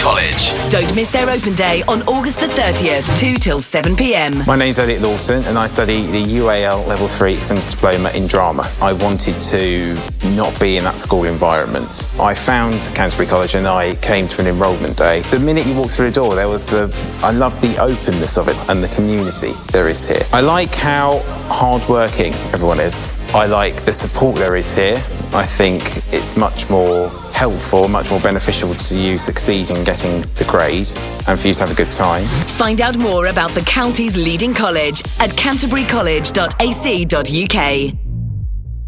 College. Don't miss their open day on August the 30th, 2 till 7 p.m. My name's Elliot Lawson and I study the UAL Level 3 Extended Diploma in Drama. I wanted to not be in that school environment. I found Canterbury College and I came to an enrolment day. The minute you walked through the door, I loved the openness of it and the community there is here. I like how hard-working everyone is. I like the support there is here. I think it's much more helpful, much more beneficial to you succeeding in getting the grade and for you to have a good time. Find out more about the county's leading college at canterburycollege.ac.uk.